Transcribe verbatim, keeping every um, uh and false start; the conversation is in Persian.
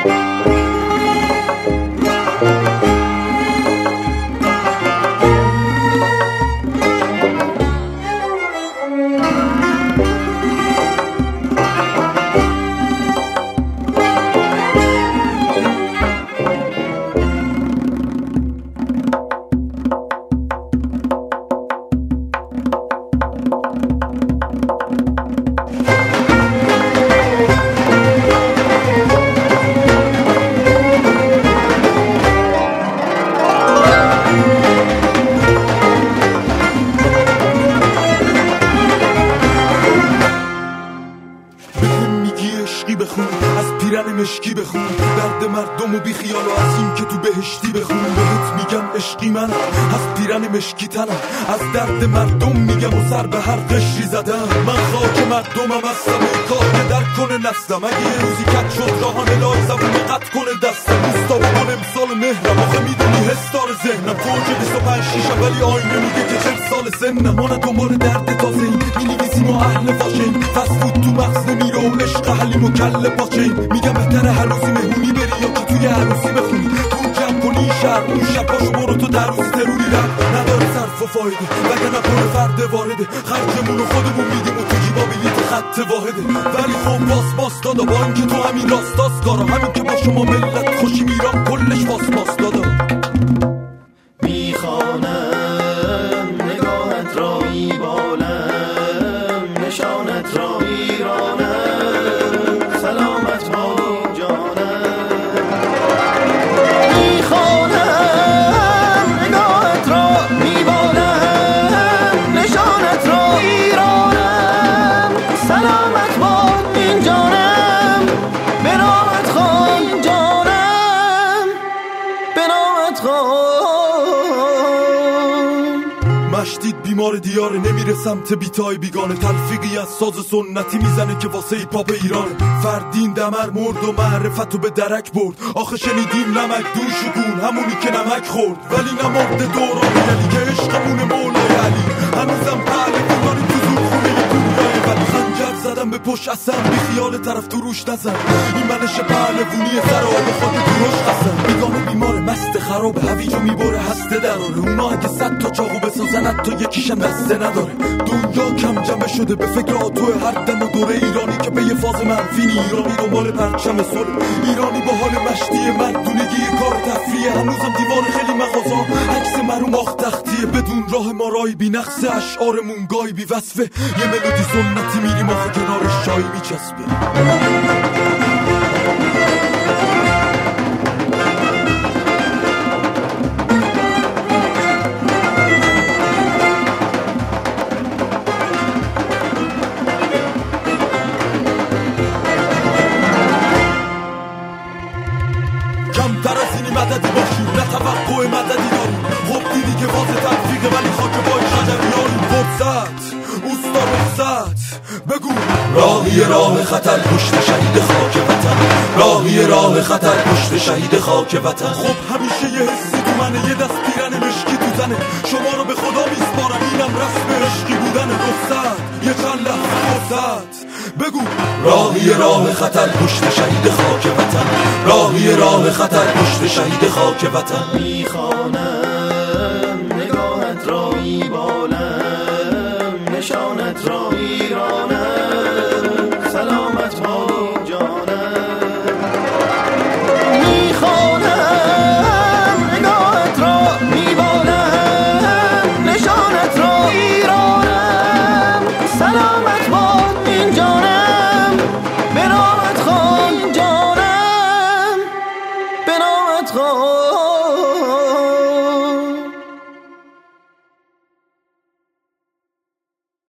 مشکی بخون درد مردم و بی خیال و از این که تو بهشتی بخون. بهت میگم عشقی من از پیرن مشکی تنم، از درد مردم میگم و سر به هر قشری زدم. من خاک مردمم هستم و کار که در کنه نستم. اگه یه روزی کت شد راهان الهی زبونه قط کنه دستم. روستا و من امسال مهرم آخه میدونی حسدار ذهنم. فوج بیست و پنج شیشم ولی آینه میگه که چل سال سنم. ما نه دنبال درد تازه ایم مینویسیم و اهل فاشیم. فست فود تو مغز نمیره و عشق حلیم و کله پاچیم. میگم بهتره هر روزی مهمونی بری یا که توی عروسی بخونی. تو جمع کنی شهر اون شب پاشو برو تو در روزی تروری رد نداره صرف و فایده وگرنه پر فرد وارده. خرجمون رو خودمون میدیم و تو جیبا بلیت خط واحده. ولی خب باس باس دادا با این که تو همین راستاست کارا. همین که با شما ملت خوشی میرم کلش باس باس دادا. میخوانم نگاهت را میبالم نشانت را میرانم سلامت با مشتید بیمار دیاره نمیره سمت بیتای بیگانه. تلفیقی از ساز سنتی میزنه که واسه ای پاپ ایرانه. فردین دمر مرد و معرفتو به درک برد. آخه شنیدیم نمک دون شکون همونی که نمک خورد. ولی نمرد دوران علی که عشقمون مولای علی. هنوزم پهلوانی تو زور خونه دنیای ولی. خنجر زدم به پشت اصلا بی خیال طرف تو روش نزن. این منش پهلوانی سر آب خود تو روش قسم. بیگانه بیمار مست خرابه هویجو میبره هسته دراره. اونا اگه صد تا چاقو بسازن تا یکیشم دسته نداره. دنیا کم جمع شده به فکر آتوه هر دم و دوره. ایرانی که به یه فاز منفی نی. ایرانی دنبال پرچم صلح. ایرانی با حال مشتی مردونگی کار تفریه. هنوزم دیوار خیلی مغازا عکس مرو ماخت تختیه. بدون راه ما رای بی نقص اشعارمون گای بی وصفه. یه ملودی سنتی میریم آخه کنارش چای میچسبه. کمتر از اینی مددی باشیم نه توقع مددی داریم. خب دیدی که واضح تلفیقه ولی خاک بای شجر یاریم. فرصت اوستا رخصت بگو راهی راه خطر پشت شهید خاک وطن. راهی راه خطر پشت شهید خاک وطن. خب همیشه یه حسی تو منه یه دست پیرن مشکی تو زنه. شما رو به خدا میسپارم اینم رسم عشقی بودن. رخصت یه چند لحظه فرصت بگو راهی راه خطر پشت شهید خاک وطن. راهی راه خطر پشت شهید خاک وطن. میخوانم نگاهت را میبالم نشانت را